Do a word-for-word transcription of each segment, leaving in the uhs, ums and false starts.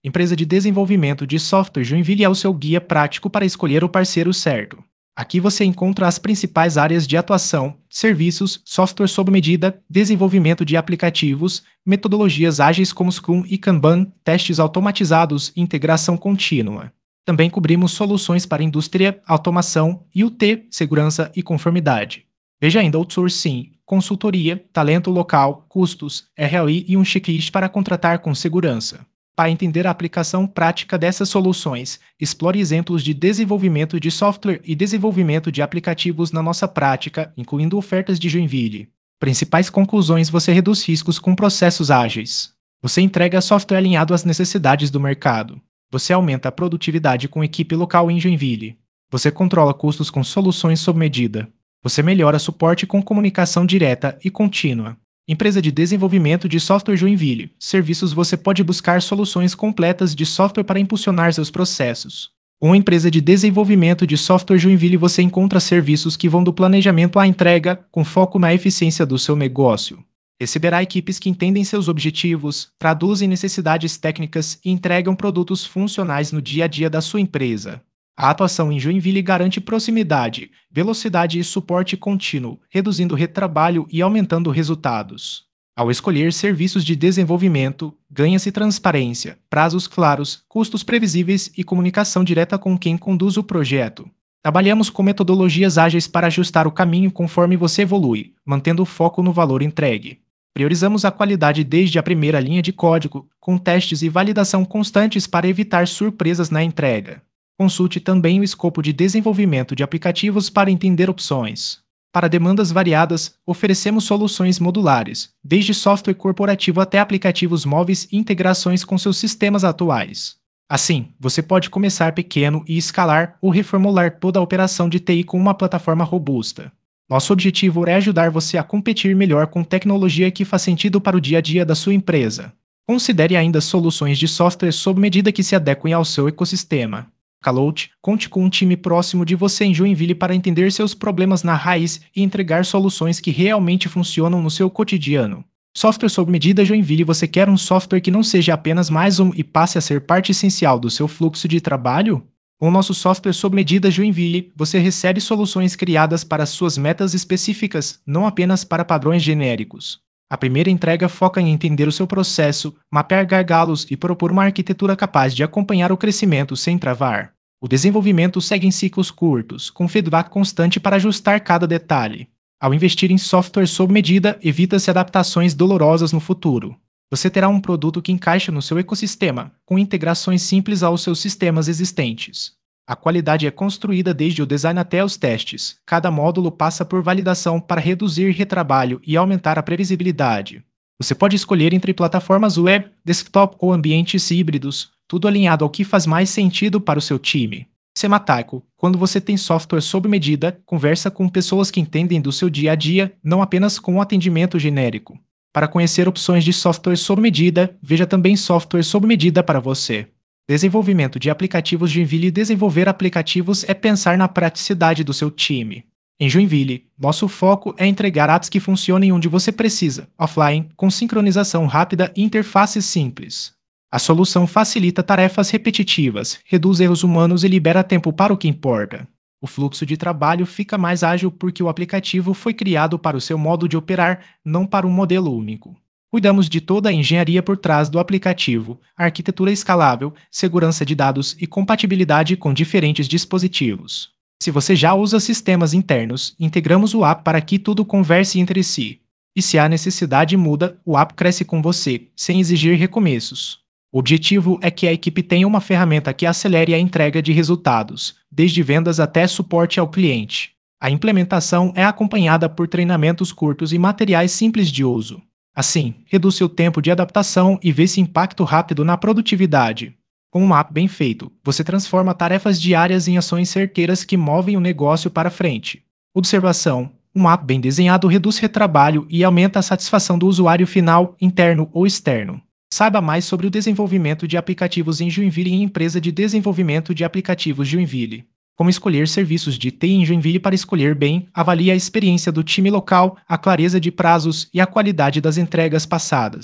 Empresa de desenvolvimento de software Joinville é o seu guia prático para escolher o parceiro certo. Aqui você encontra as principais áreas de atuação, serviços, software sob medida, desenvolvimento de aplicativos, metodologias ágeis como Scrum e Kanban, testes automatizados e integração contínua. Também cobrimos soluções para indústria, automação, I U T, segurança e conformidade. Veja ainda outsourcing, consultoria, talento local, custos, R L I e um checklist para contratar com segurança. Para entender a aplicação prática dessas soluções, explore exemplos de desenvolvimento de software e desenvolvimento de aplicativos na nossa prática, incluindo ofertas de Joinville. Principais conclusões: você reduz riscos com processos ágeis. Você entrega software alinhado às necessidades do mercado. Você aumenta a produtividade com equipe local em Joinville. Você controla custos com soluções sob medida. Você melhora suporte com comunicação direta e contínua. Empresa de desenvolvimento de software Joinville. Serviços: você pode buscar soluções completas de software para impulsionar seus processos. Uma empresa de desenvolvimento de software Joinville, você encontra serviços que vão do planejamento à entrega, com foco na eficiência do seu negócio. Receberá equipes que entendem seus objetivos, traduzem necessidades técnicas e entregam produtos funcionais no dia a dia da sua empresa. A atuação em Joinville garante proximidade, velocidade e suporte contínuo, reduzindo retrabalho e aumentando resultados. Ao escolher serviços de desenvolvimento, ganha-se transparência, prazos claros, custos previsíveis e comunicação direta com quem conduz o projeto. Trabalhamos com metodologias ágeis para ajustar o caminho conforme você evolui, mantendo o foco no valor entregue. Priorizamos a qualidade desde a primeira linha de código, com testes e validação constantes para evitar surpresas na entrega. Consulte também o escopo de desenvolvimento de aplicativos para entender opções. Para demandas variadas, oferecemos soluções modulares, desde software corporativo até aplicativos móveis e integrações com seus sistemas atuais. Assim, você pode começar pequeno e escalar ou reformular toda a operação de T I com uma plataforma robusta. Nosso objetivo é ajudar você a competir melhor com tecnologia que faz sentido para o dia a dia da sua empresa. Considere ainda soluções de software sob medida que se adequem ao seu ecossistema. Calout, conte com um time próximo de você em Joinville para entender seus problemas na raiz e entregar soluções que realmente funcionam no seu cotidiano. Software sob medida Joinville. Você quer um software que não seja apenas mais um e passe a ser parte essencial do seu fluxo de trabalho? Com o nosso software sob medida Joinville, você recebe soluções criadas para suas metas específicas, não apenas para padrões genéricos. A primeira entrega foca em entender o seu processo, mapear gargalos e propor uma arquitetura capaz de acompanhar o crescimento sem travar. O desenvolvimento segue em ciclos curtos, com feedback constante para ajustar cada detalhe. Ao investir em software sob medida, evita-se adaptações dolorosas no futuro. Você terá um produto que encaixa no seu ecossistema, com integrações simples aos seus sistemas existentes. A qualidade é construída desde o design até os testes. Cada módulo passa por validação para reduzir retrabalho e aumentar a previsibilidade. Você pode escolher entre plataformas web, desktop ou ambientes híbridos, tudo alinhado ao que faz mais sentido para o seu time. Semataiko, quando você tem software sob medida, conversa com pessoas que entendem do seu dia a dia, não apenas com um atendimento genérico. Para conhecer opções de software sob medida, veja também software sob medida para você. Desenvolvimento de aplicativos Joinville. Desenvolver aplicativos é pensar na praticidade do seu time. Em Joinville, nosso foco é entregar apps que funcionem onde você precisa, offline, com sincronização rápida e interfaces simples. A solução facilita tarefas repetitivas, reduz erros humanos e libera tempo para o que importa. O fluxo de trabalho fica mais ágil porque o aplicativo foi criado para o seu modo de operar, não para um modelo único. Cuidamos de toda a engenharia por trás do aplicativo, arquitetura escalável, segurança de dados e compatibilidade com diferentes dispositivos. Se você já usa sistemas internos, integramos o app para que tudo converse entre si. E se a necessidade muda, o app cresce com você, sem exigir recomeços. O objetivo é que a equipe tenha uma ferramenta que acelere a entrega de resultados, desde vendas até suporte ao cliente. A implementação é acompanhada por treinamentos curtos e materiais simples de uso. Assim, reduz seu tempo de adaptação e vê-se impacto rápido na produtividade. Com um app bem feito, você transforma tarefas diárias em ações certeiras que movem o negócio para frente. Observação: um app bem desenhado reduz retrabalho e aumenta a satisfação do usuário final, interno ou externo. Saiba mais sobre o desenvolvimento de aplicativos em Joinville em Empresa de Desenvolvimento de Aplicativos Joinville. Como escolher serviços de T I em Joinville. Para escolher bem, avalie a experiência do time local, a clareza de prazos e a qualidade das entregas passadas.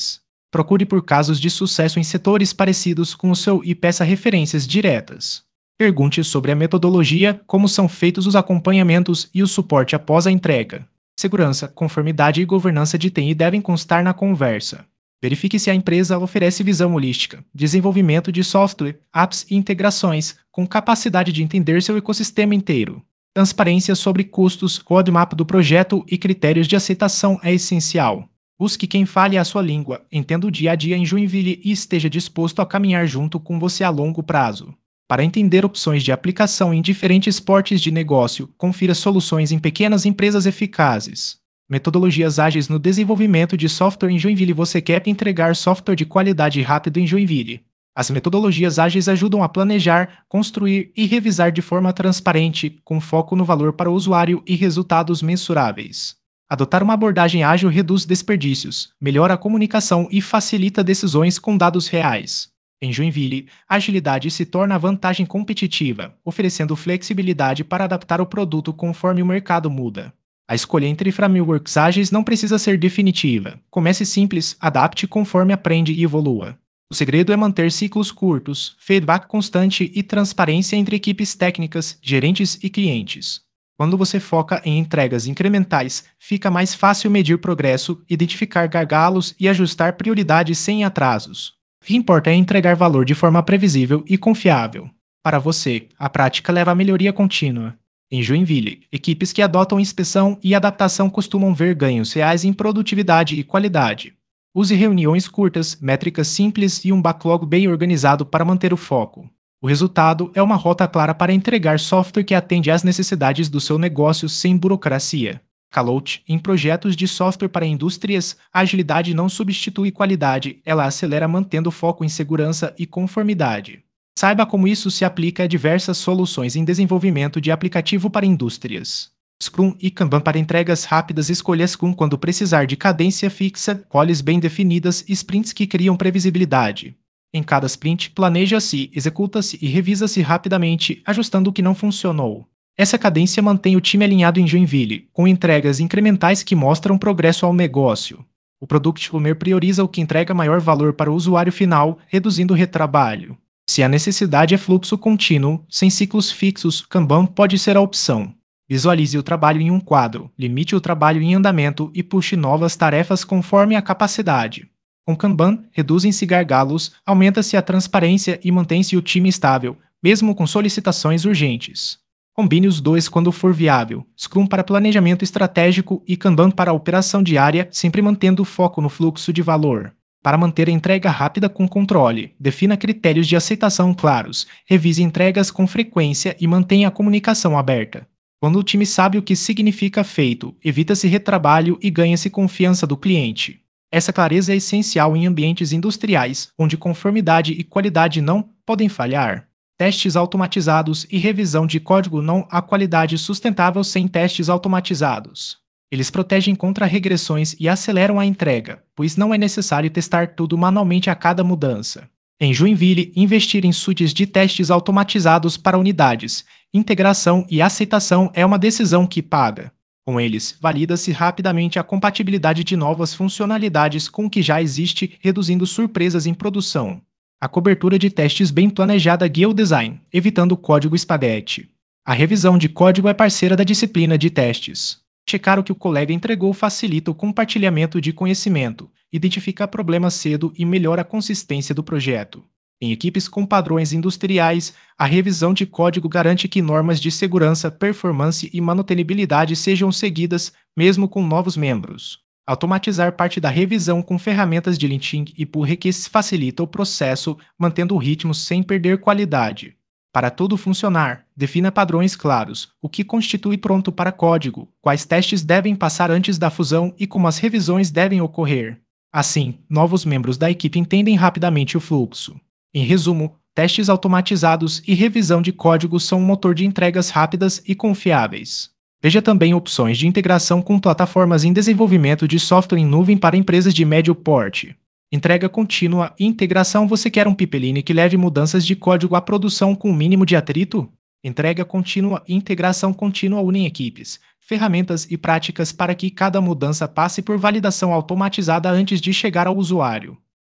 Procure por casos de sucesso em setores parecidos com o seu e peça referências diretas. Pergunte sobre a metodologia, como são feitos os acompanhamentos e o suporte após a entrega. Segurança, conformidade e governança de T I devem constar na conversa. Verifique se a empresa oferece visão holística, desenvolvimento de software, apps e integrações, com capacidade de entender seu ecossistema inteiro. Transparência sobre custos, roadmap do projeto e critérios de aceitação é essencial. Busque quem fale a sua língua, entenda o dia a dia em Joinville e esteja disposto a caminhar junto com você a longo prazo. Para entender opções de aplicação em diferentes portes de negócio, confira soluções em pequenas empresas eficazes. Metodologias ágeis no desenvolvimento de software em Joinville. Você quer entregar software de qualidade rápido em Joinville? As metodologias ágeis ajudam a planejar, construir e revisar de forma transparente, com foco no valor para o usuário e resultados mensuráveis. Adotar uma abordagem ágil reduz desperdícios, melhora a comunicação e facilita decisões com dados reais. Em Joinville, a agilidade se torna a vantagem competitiva, oferecendo flexibilidade para adaptar o produto conforme o mercado muda. A escolha entre frameworks ágeis não precisa ser definitiva. Comece simples, adapte conforme aprende e evolua. O segredo é manter ciclos curtos, feedback constante e transparência entre equipes técnicas, gerentes e clientes. Quando você foca em entregas incrementais, fica mais fácil medir progresso, identificar gargalos e ajustar prioridades sem atrasos. O que importa é entregar valor de forma previsível e confiável. Para você, a prática leva à melhoria contínua. Em Joinville, equipes que adotam inspeção e adaptação costumam ver ganhos reais em produtividade e qualidade. Use reuniões curtas, métricas simples e um backlog bem organizado para manter o foco. O resultado é uma rota clara para entregar software que atende às necessidades do seu negócio sem burocracia. Calout, em projetos de software para indústrias, a agilidade não substitui qualidade, ela acelera mantendo foco em segurança e conformidade. Saiba como isso se aplica a diversas soluções em desenvolvimento de aplicativo para indústrias. Scrum e Kanban para entregas rápidas. Escolha Scrum quando precisar de cadência fixa, calls bem definidas e sprints que criam previsibilidade. Em cada sprint, planeja-se, executa-se e revisa-se rapidamente, ajustando o que não funcionou. Essa cadência mantém o time alinhado em Joinville, com entregas incrementais que mostram progresso ao negócio. O Product Owner prioriza o que entrega maior valor para o usuário final, reduzindo o retrabalho. Se a necessidade é fluxo contínuo, sem ciclos fixos, Kanban pode ser a opção. Visualize o trabalho em um quadro, limite o trabalho em andamento e puxe novas tarefas conforme a capacidade. Com Kanban, reduzem-se gargalos, aumenta-se a transparência e mantém-se o time estável, mesmo com solicitações urgentes. Combine os dois quando for viável, Scrum para planejamento estratégico e Kanban para a operação diária, sempre mantendo o foco no fluxo de valor. Para manter a entrega rápida com controle, defina critérios de aceitação claros, revise entregas com frequência e mantenha a comunicação aberta. Quando o time sabe o que significa feito, evita-se retrabalho e ganha-se confiança do cliente. Essa clareza é essencial em ambientes industriais, onde conformidade e qualidade não podem falhar. Testes automatizados e revisão de código. Não há qualidade sustentável sem testes automatizados. Eles protegem contra regressões e aceleram a entrega, pois não é necessário testar tudo manualmente a cada mudança. Em Joinville, investir em suítes de testes automatizados para unidades, integração e aceitação é uma decisão que paga. Com eles, valida-se rapidamente a compatibilidade de novas funcionalidades com o que já existe, reduzindo surpresas em produção. A cobertura de testes bem planejada guia o design, evitando o código espaguete. A revisão de código é parceira da disciplina de testes. Checar o que o colega entregou facilita o compartilhamento de conhecimento, identifica problemas cedo e melhora a consistência do projeto. Em equipes com padrões industriais, a revisão de código garante que normas de segurança, performance e manutenibilidade sejam seguidas, mesmo com novos membros. Automatizar parte da revisão com ferramentas de linting e pull requests facilita o processo, mantendo o ritmo sem perder qualidade. Para tudo funcionar, defina padrões claros, o que constitui pronto para código, quais testes devem passar antes da fusão e como as revisões devem ocorrer. Assim, novos membros da equipe entendem rapidamente o fluxo. Em resumo, testes automatizados e revisão de código são um motor de entregas rápidas e confiáveis. Veja também opções de integração com plataformas em desenvolvimento de software em nuvem para empresas de médio porte. Entrega contínua e integração. Você quer um pipeline que leve mudanças de código à produção com o mínimo de atrito? Entrega contínua e integração contínua unem equipes, ferramentas e práticas para que cada mudança passe por validação automatizada antes de chegar ao usuário.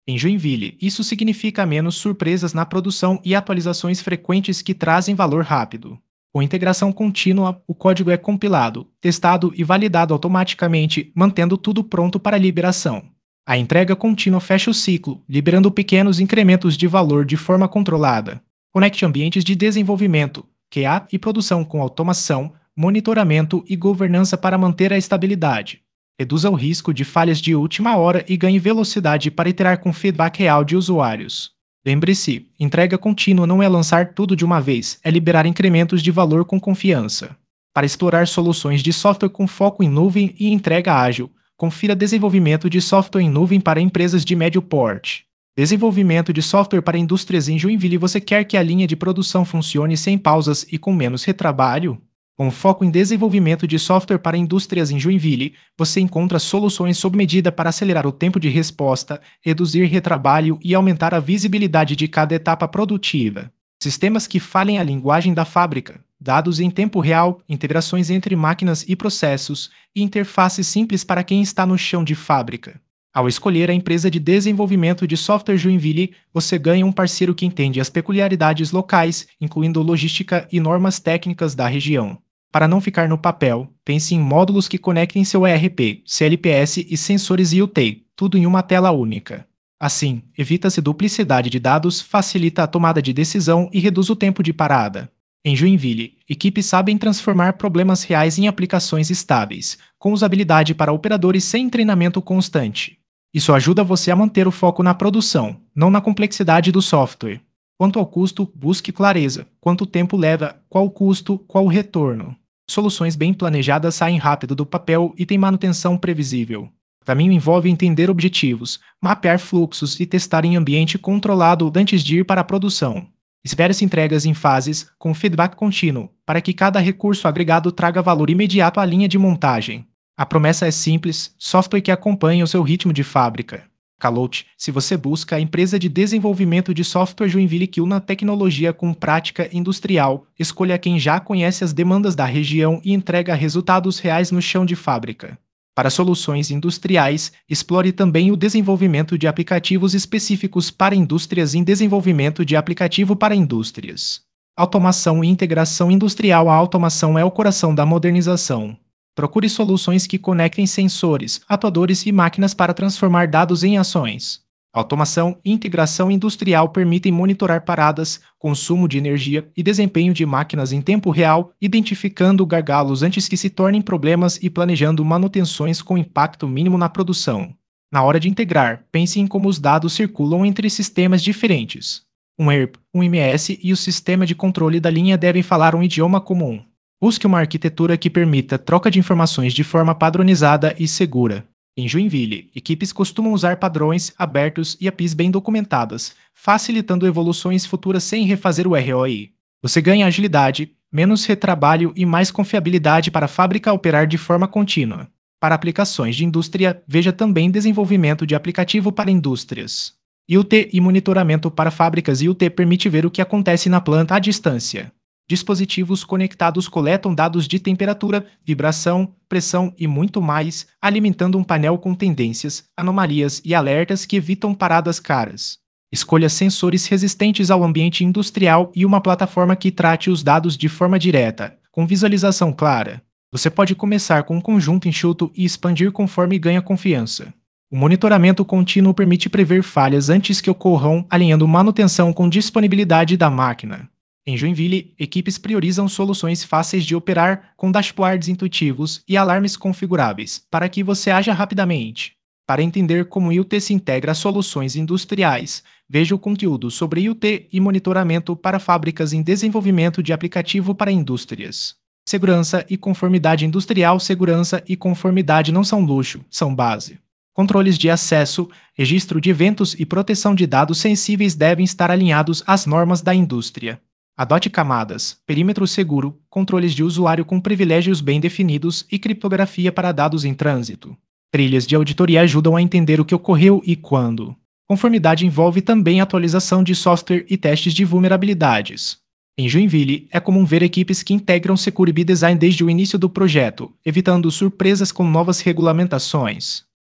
Em Joinville, isso significa menos surpresas na produção e atualizações frequentes que trazem valor rápido. Com integração contínua, o código é compilado, testado e validado automaticamente, mantendo tudo pronto para liberação. A entrega contínua fecha o ciclo, liberando pequenos incrementos de valor de forma controlada. Conecte ambientes de desenvolvimento, Q A e produção com automação, monitoramento e governança para manter a estabilidade. Reduza o risco de falhas de última hora e ganhe velocidade para iterar com feedback real de usuários. Lembre-se, entrega contínua não é lançar tudo de uma vez, é liberar incrementos de valor com confiança. Para explorar soluções de software com foco em nuvem e entrega ágil, confira desenvolvimento de software em nuvem para empresas de médio porte. Desenvolvimento de software para indústrias em Joinville. Você quer que a linha de produção funcione sem pausas e com menos retrabalho? Com foco em desenvolvimento de software para indústrias em Joinville, você encontra soluções sob medida para acelerar o tempo de resposta, reduzir retrabalho e aumentar a visibilidade de cada etapa produtiva. Sistemas que falem a linguagem da fábrica, dados em tempo real, integrações entre máquinas e processos, e interfaces simples para quem está no chão de fábrica. Ao escolher a empresa de desenvolvimento de software Joinville, você ganha um parceiro que entende as peculiaridades locais, incluindo logística e normas técnicas da região. Para não ficar no papel, pense em módulos que conectem seu E R P, C L P S e sensores I o T, tudo em uma tela única. Assim, evita-se duplicidade de dados, facilita a tomada de decisão e reduz o tempo de parada. Em Joinville, equipes sabem transformar problemas reais em aplicações estáveis, com usabilidade para operadores sem treinamento constante. Isso ajuda você a manter o foco na produção, não na complexidade do software. Quanto ao custo, busque clareza. Quanto tempo leva, qual o custo, qual o retorno. Soluções bem planejadas saem rápido do papel e têm manutenção previsível. O caminho envolve entender objetivos, mapear fluxos e testar em ambiente controlado antes de ir para a produção. Espere-se entregas em fases, com feedback contínuo, para que cada recurso agregado traga valor imediato à linha de montagem. A promessa é simples: software que acompanha o seu ritmo de fábrica. Calote, se você busca a empresa de desenvolvimento de software Joinville que una tecnologia com prática industrial, escolha quem já conhece as demandas da região e entrega resultados reais no chão de fábrica. Para soluções industriais, explore também o desenvolvimento de aplicativos específicos para indústrias em desenvolvimento de aplicativo para indústrias. Automação e integração industrial. A automação é o coração da modernização. Procure soluções que conectem sensores, atuadores e máquinas para transformar dados em ações. Automação e integração industrial permitem monitorar paradas, consumo de energia e desempenho de máquinas em tempo real, identificando gargalos antes que se tornem problemas e planejando manutenções com impacto mínimo na produção. Na hora de integrar, pense em como os dados circulam entre sistemas diferentes. Um E R P, um M S e o sistema de controle da linha devem falar um idioma comum. Busque uma arquitetura que permita troca de informações de forma padronizada e segura. Em Joinville, equipes costumam usar padrões abertos e A P Is bem documentadas, facilitando evoluções futuras sem refazer o R O I. Você ganha agilidade, menos retrabalho e mais confiabilidade para a fábrica operar de forma contínua. Para aplicações de indústria, veja também desenvolvimento de aplicativo para indústrias. I o T e monitoramento para fábricas. I o T permite ver o que acontece na planta à distância. Dispositivos conectados coletam dados de temperatura, vibração, pressão e muito mais, alimentando um painel com tendências, anomalias e alertas que evitam paradas caras. Escolha sensores resistentes ao ambiente industrial e uma plataforma que trate os dados de forma direta, com visualização clara. Você pode começar com um conjunto enxuto e expandir conforme ganha confiança. O monitoramento contínuo permite prever falhas antes que ocorram, alinhando manutenção com disponibilidade da máquina. Em Joinville, equipes priorizam soluções fáceis de operar, com dashboards intuitivos e alarmes configuráveis, para que você haja rapidamente. Para entender como I o T se integra a soluções industriais, veja o conteúdo sobre I o T e monitoramento para fábricas em desenvolvimento de aplicativo para indústrias. Segurança e conformidade industrial. Segurança e conformidade não são luxo, são base. Controles de acesso, registro de eventos e proteção de dados sensíveis devem estar alinhados às normas da indústria. Adote camadas, perímetro seguro, controles de usuário com privilégios bem definidos e criptografia para dados em trânsito. Trilhas de auditoria ajudam a entender o que ocorreu e quando. Conformidade envolve também atualização de software e testes de vulnerabilidades. Em Joinville, é comum ver equipes que integram Security Design desde o início do projeto, evitando surpresas com novas regulamentações.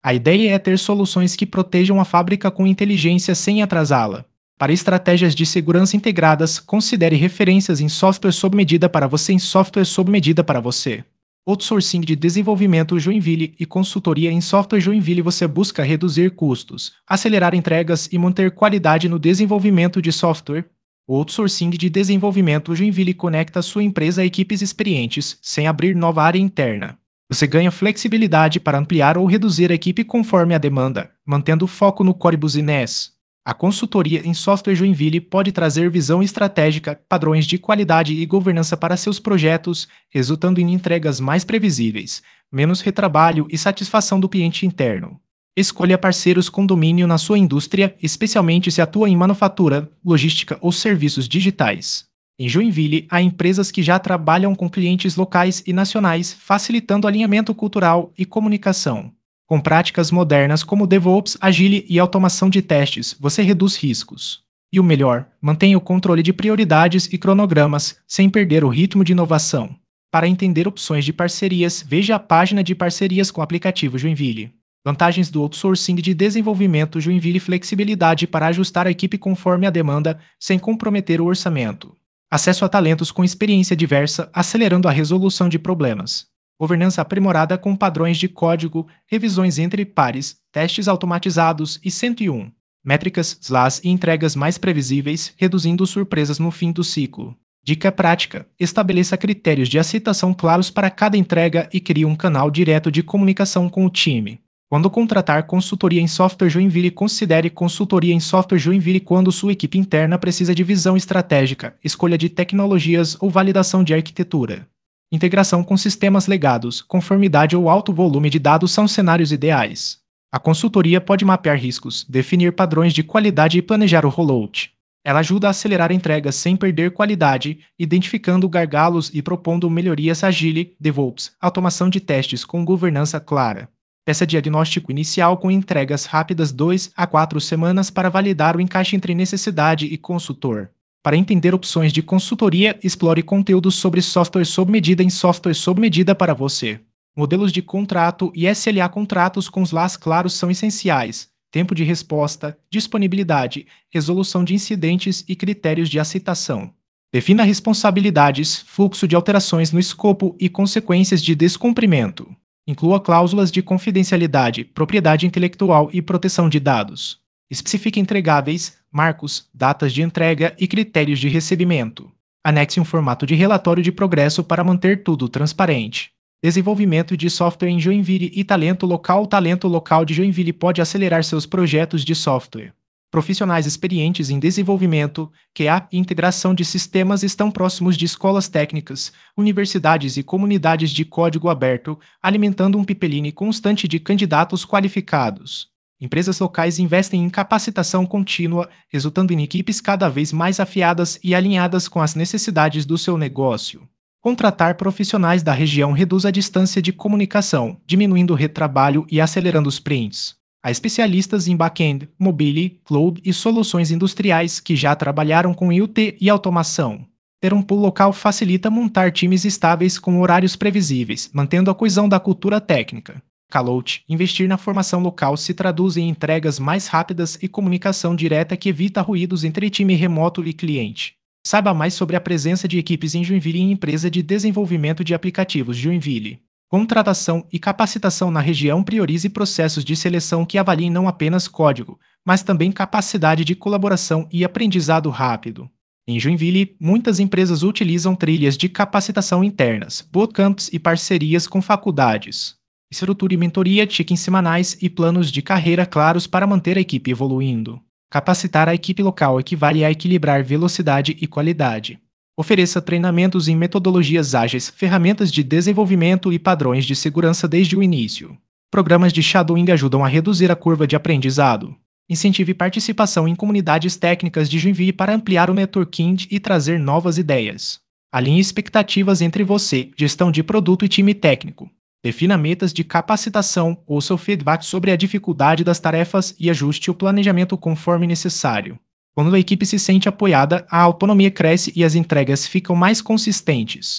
A ideia é ter soluções que protejam a fábrica com inteligência sem atrasá-la. Para estratégias de segurança integradas, considere referências em software sob medida para você em software sob medida para você. Outsourcing de desenvolvimento Joinville e consultoria em software Joinville. Você busca reduzir custos, acelerar entregas e manter qualidade no desenvolvimento de software. O outsourcing de desenvolvimento Joinville conecta sua empresa a equipes experientes, sem abrir nova área interna. Você ganha flexibilidade para ampliar ou reduzir a equipe conforme a demanda, mantendo o foco no core business. A consultoria em software Joinville pode trazer visão estratégica, padrões de qualidade e governança para seus projetos, resultando em entregas mais previsíveis, menos retrabalho e satisfação do cliente interno. Escolha parceiros com domínio na sua indústria, especialmente se atua em manufatura, logística ou serviços digitais. Em Joinville, há empresas que já trabalham com clientes locais e nacionais, facilitando alinhamento cultural e comunicação. Com práticas modernas como DevOps, Agile e automação de testes, você reduz riscos. E o melhor, mantenha o controle de prioridades e cronogramas, sem perder o ritmo de inovação. Para entender opções de parcerias, veja a página de parcerias com o aplicativo Joinville. Vantagens do outsourcing de desenvolvimento Joinville. Flexibilidade para ajustar a equipe conforme a demanda, sem comprometer o orçamento. Acesso a talentos com experiência diversa, acelerando a resolução de problemas. Governança aprimorada com padrões de código, revisões entre pares, testes automatizados e cento e um. Métricas, S L A S e entregas mais previsíveis, reduzindo surpresas no fim do ciclo. Dica prática: estabeleça critérios de aceitação claros para cada entrega e crie um canal direto de comunicação com o time. Quando contratar consultoria em software Joinville, considere consultoria em software Joinville quando sua equipe interna precisa de visão estratégica, escolha de tecnologias ou validação de arquitetura. Integração com sistemas legados, conformidade ou alto volume de dados são cenários ideais. A consultoria pode mapear riscos, definir padrões de qualidade e planejar o rollout. Ela ajuda a acelerar entregas sem perder qualidade, identificando gargalos e propondo melhorias. Agile, DevOps, automação de testes com governança clara. Peça diagnóstico inicial com entregas rápidas duas a quatro semanas para validar o encaixe entre necessidade e consultor. Para entender opções de consultoria, explore conteúdos sobre software sob medida em software sob medida para você. Modelos de contrato e S L A. Contratos com S L A S claros são essenciais. Tempo de resposta, disponibilidade, resolução de incidentes e critérios de aceitação. Defina responsabilidades, fluxo de alterações no escopo e consequências de descumprimento. Inclua cláusulas de confidencialidade, propriedade intelectual e proteção de dados. Especifique entregáveis, marcos, datas de entrega e critérios de recebimento. Anexe um formato de relatório de progresso para manter tudo transparente. Desenvolvimento de software em Joinville e talento local. O talento local de Joinville pode acelerar seus projetos de software. Profissionais experientes em desenvolvimento, Q A e integração de sistemas estão próximos de escolas técnicas, universidades e comunidades de código aberto, alimentando um pipeline constante de candidatos qualificados. Empresas locais investem em capacitação contínua, resultando em equipes cada vez mais afiadas e alinhadas com as necessidades do seu negócio. Contratar profissionais da região reduz a distância de comunicação, diminuindo o retrabalho e acelerando os prints. Há especialistas em back-end, mobile, cloud e soluções industriais que já trabalharam com I O T e automação. Ter um pool local facilita montar times estáveis com horários previsíveis, mantendo a coesão da cultura técnica. Callout, investir na formação local se traduz em entregas mais rápidas e comunicação direta que evita ruídos entre time remoto e cliente. Saiba mais sobre a presença de equipes em Joinville e empresa de desenvolvimento de aplicativos Joinville. Contratação e capacitação na região. Priorize processos de seleção que avaliem não apenas código, mas também capacidade de colaboração e aprendizado rápido. Em Joinville, muitas empresas utilizam trilhas de capacitação internas, bootcamps e parcerias com faculdades. Estruture mentoria, check-ins semanais e planos de carreira claros para manter a equipe evoluindo. Capacitar a equipe local equivale a equilibrar velocidade e qualidade. Ofereça treinamentos em metodologias ágeis, ferramentas de desenvolvimento e padrões de segurança desde o início. Programas de shadowing ajudam a reduzir a curva de aprendizado. Incentive participação em comunidades técnicas de Joinville para ampliar o networking e trazer novas ideias. Alinhe expectativas entre você, gestão de produto e time técnico. Defina metas de capacitação, ouça o feedback sobre a dificuldade das tarefas e ajuste o planejamento conforme necessário. Quando a equipe se sente apoiada, a autonomia cresce e as entregas ficam mais consistentes.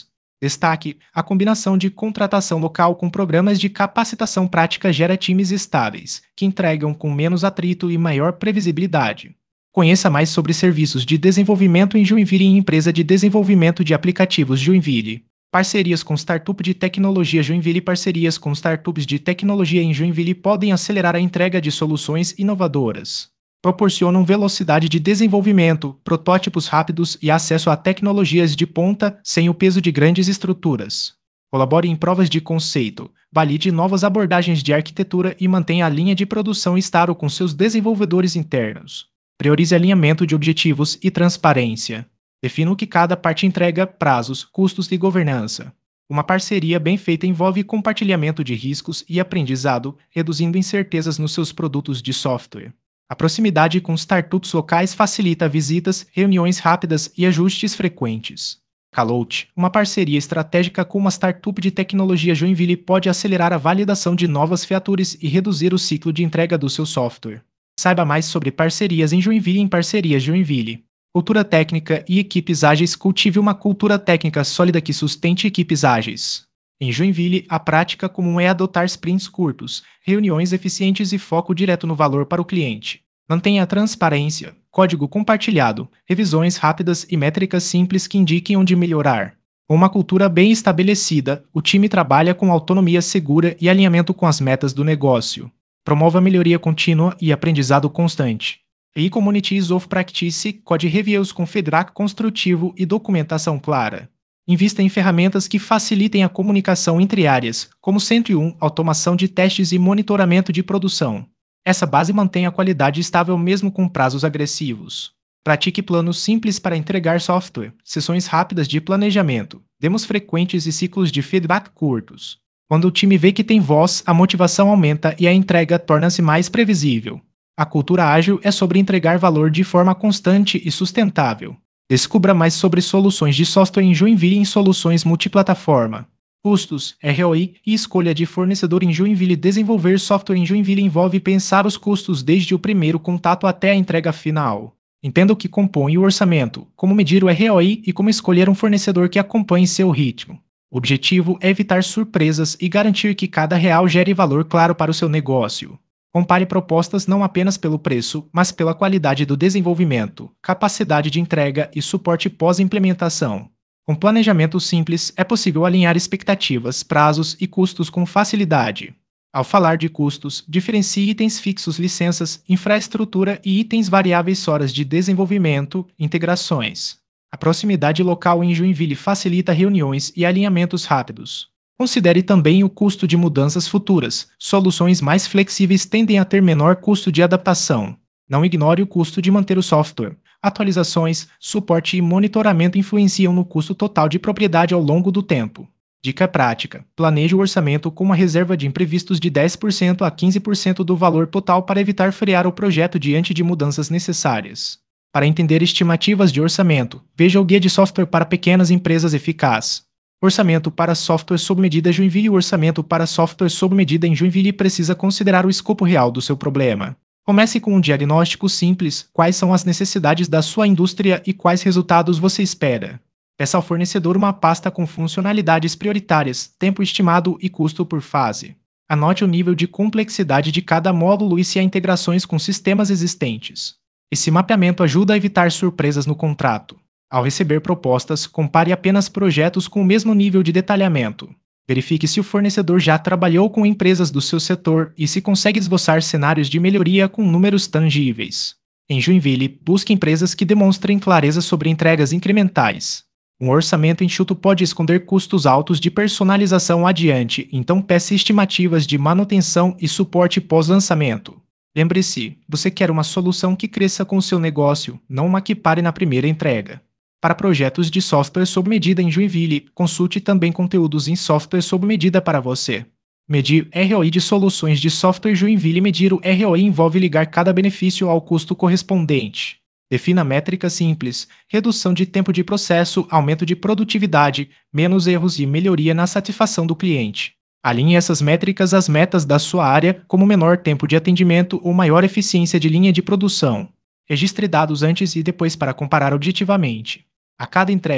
Destaque: a combinação de contratação local com programas de capacitação prática gera times estáveis, que entregam com menos atrito e maior previsibilidade. Conheça mais sobre serviços de desenvolvimento em Joinville e empresa de desenvolvimento de aplicativos Joinville. Parcerias com Startup de Tecnologia Joinville. Parcerias com startups de tecnologia em Joinville podem acelerar a entrega de soluções inovadoras. Proporcionam velocidade de desenvolvimento, protótipos rápidos e acesso a tecnologias de ponta sem o peso de grandes estruturas. Colabore em provas de conceito, valide novas abordagens de arquitetura e mantenha a linha de produção estável com seus desenvolvedores internos. Priorize alinhamento de objetivos e transparência. Defina o que cada parte entrega, prazos, custos e governança. Uma parceria bem feita envolve compartilhamento de riscos e aprendizado, reduzindo incertezas nos seus produtos de software. A proximidade com startups locais facilita visitas, reuniões rápidas e ajustes frequentes. Calout, uma parceria estratégica com uma startup de tecnologia Joinville pode acelerar a validação de novas features e reduzir o ciclo de entrega do seu software. Saiba mais sobre parcerias em Joinville em Parcerias Joinville. Cultura técnica e equipes ágeis. Cultive uma cultura técnica sólida que sustente equipes ágeis. Em Joinville, a prática comum é adotar sprints curtos, reuniões eficientes e foco direto no valor para o cliente. Mantenha transparência, código compartilhado, revisões rápidas e métricas simples que indiquem onde melhorar. Com uma cultura bem estabelecida, o time trabalha com autonomia segura e alinhamento com as metas do negócio. Promova melhoria contínua e aprendizado constante. E-Communities of Practice, Code Reviews com feedback construtivo e documentação clara. Invista em ferramentas que facilitem a comunicação entre áreas, como cento e um, automação de testes e monitoramento de produção. Essa base mantém a qualidade estável mesmo com prazos agressivos. Pratique planos simples para entregar software, sessões rápidas de planejamento, demos frequentes e ciclos de feedback curtos. Quando o time vê que tem voz, a motivação aumenta e a entrega torna-se mais previsível. A cultura ágil é sobre entregar valor de forma constante e sustentável. Descubra mais sobre soluções de software em Joinville em soluções multiplataforma. Custos, R O I e escolha de fornecedor em Joinville. Desenvolver software em Joinville envolve pensar os custos desde o primeiro contato até a entrega final. Entenda o que compõe o orçamento, como medir o R O I e como escolher um fornecedor que acompanhe seu ritmo. O objetivo é evitar surpresas e garantir que cada real gere valor claro para o seu negócio. Compare propostas não apenas pelo preço, mas pela qualidade do desenvolvimento, capacidade de entrega e suporte pós-implementação. Com planejamento simples, é possível alinhar expectativas, prazos e custos com facilidade. Ao falar de custos, diferencie itens fixos, licenças, infraestrutura e itens variáveis, horas de desenvolvimento, integrações. A proximidade local em Joinville facilita reuniões e alinhamentos rápidos. Considere também o custo de mudanças futuras. Soluções mais flexíveis tendem a ter menor custo de adaptação. Não ignore o custo de manter o software. Atualizações, suporte e monitoramento influenciam no custo total de propriedade ao longo do tempo. Dica prática: planeje o orçamento com uma reserva de imprevistos de dez por cento a quinze por cento do valor total para evitar frear o projeto diante de mudanças necessárias. Para entender estimativas de orçamento, veja o Guia de Software para Pequenas Empresas Eficaz. Orçamento para software sob medida Joinville. O orçamento para software sob medida em Joinville precisa considerar o escopo real do seu problema. Comece com um diagnóstico simples: quais são as necessidades da sua indústria e quais resultados você espera. Peça ao fornecedor uma pasta com funcionalidades prioritárias, tempo estimado e custo por fase. Anote o nível de complexidade de cada módulo e se há integrações com sistemas existentes. Esse mapeamento ajuda a evitar surpresas no contrato. Ao receber propostas, compare apenas projetos com o mesmo nível de detalhamento. Verifique se o fornecedor já trabalhou com empresas do seu setor e se consegue esboçar cenários de melhoria com números tangíveis. Em Joinville, busque empresas que demonstrem clareza sobre entregas incrementais. Um orçamento enxuto pode esconder custos altos de personalização adiante, então peça estimativas de manutenção e suporte pós-lançamento. Lembre-se, você quer uma solução que cresça com o seu negócio, não uma que pare na primeira entrega. Para projetos de software sob medida em Joinville, consulte também conteúdos em software sob medida para você. Medir R O I de soluções de software Joinville. Medir o R O I envolve ligar cada benefício ao custo correspondente. Defina métricas simples: redução de tempo de processo, aumento de produtividade, menos erros e melhoria na satisfação do cliente. Alinhe essas métricas às metas da sua área, como menor tempo de atendimento ou maior eficiência de linha de produção. Registre dados antes e depois para comparar objetivamente. A cada entrega,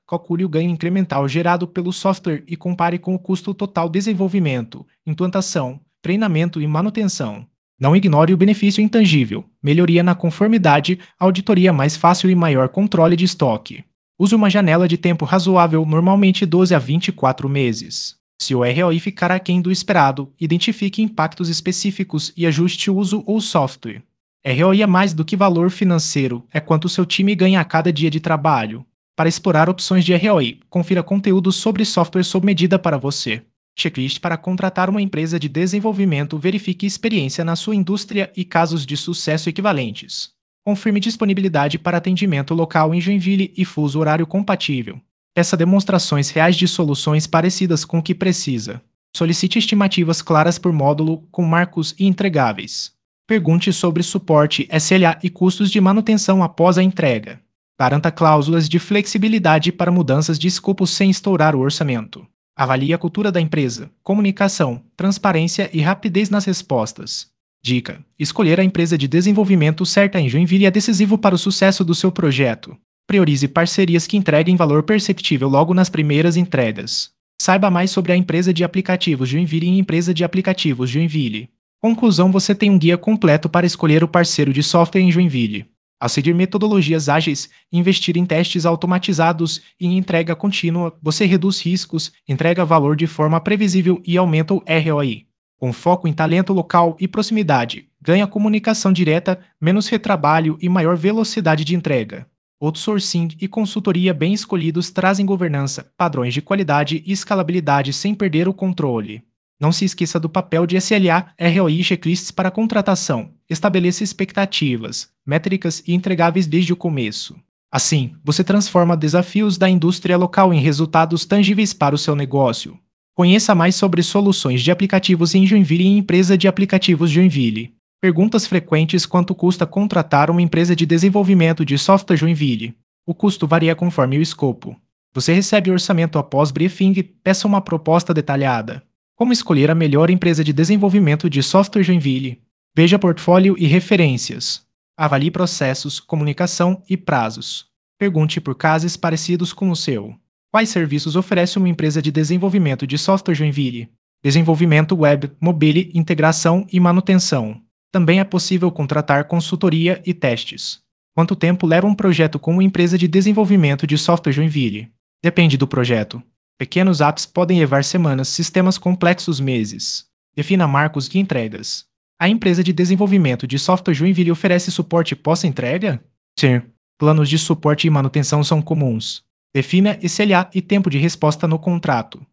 calcule o ganho incremental gerado pelo software e compare com o custo total de desenvolvimento, implantação, treinamento e manutenção. Não ignore o benefício intangível: melhoria na conformidade, auditoria mais fácil e maior controle de estoque. Use uma janela de tempo razoável, normalmente doze a vinte e quatro meses. Se o R O I ficar aquém do esperado, identifique impactos específicos e ajuste o uso ou software. R O I é mais do que valor financeiro, é quanto seu time ganha a cada dia de trabalho. Para explorar opções de R O I, confira conteúdo sobre software sob medida para você. Checklist para contratar uma empresa de desenvolvimento. Verifique experiência na sua indústria e casos de sucesso equivalentes. Confirme disponibilidade para atendimento local em Joinville e fuso horário compatível. Peça demonstrações reais de soluções parecidas com o que precisa. Solicite estimativas claras por módulo, com marcos e entregáveis. Pergunte sobre suporte, S L A e custos de manutenção após a entrega. Garanta cláusulas de flexibilidade para mudanças de escopo sem estourar o orçamento. Avalie a cultura da empresa, comunicação, transparência e rapidez nas respostas. Dica: escolher a empresa de desenvolvimento certa em Joinville é decisivo para o sucesso do seu projeto. Priorize parcerias que entreguem valor perceptível logo nas primeiras entregas. Saiba mais sobre a empresa de aplicativos Joinville e empresa de aplicativos Joinville. Conclusão: você tem um guia completo para escolher o parceiro de software em Joinville. Ao seguir metodologias ágeis, investir em testes automatizados e em entrega contínua, você reduz riscos, entrega valor de forma previsível e aumenta o R O I. Com foco em talento local e proximidade, ganha comunicação direta, menos retrabalho e maior velocidade de entrega. Outsourcing e consultoria bem escolhidos trazem governança, padrões de qualidade e escalabilidade sem perder o controle. Não se esqueça do papel de S L A, R O I e checklists para contratação. Estabeleça expectativas, métricas e entregáveis desde o começo. Assim, você transforma desafios da indústria local em resultados tangíveis para o seu negócio. Conheça mais sobre soluções de aplicativos em Joinville e em empresa de aplicativos Joinville. Perguntas frequentes: quanto custa contratar uma empresa de desenvolvimento de software Joinville? O custo varia conforme o escopo. Você recebe orçamento após briefing? Peça uma proposta detalhada. Como escolher a melhor empresa de desenvolvimento de software Joinville? Veja portfólio e referências. Avalie processos, comunicação e prazos. Pergunte por casos parecidos com o seu. Quais serviços oferece uma empresa de desenvolvimento de software Joinville? Desenvolvimento web, mobile, integração e manutenção. Também é possível contratar consultoria e testes. Quanto tempo leva um projeto com uma empresa de desenvolvimento de software Joinville? Depende do projeto. Pequenos apps podem levar semanas, sistemas complexos meses. Defina marcos de entregas. A empresa de desenvolvimento de software Joinville oferece suporte pós-entrega? Sim. Planos de suporte e manutenção são comuns. Defina S L A e tempo de resposta no contrato.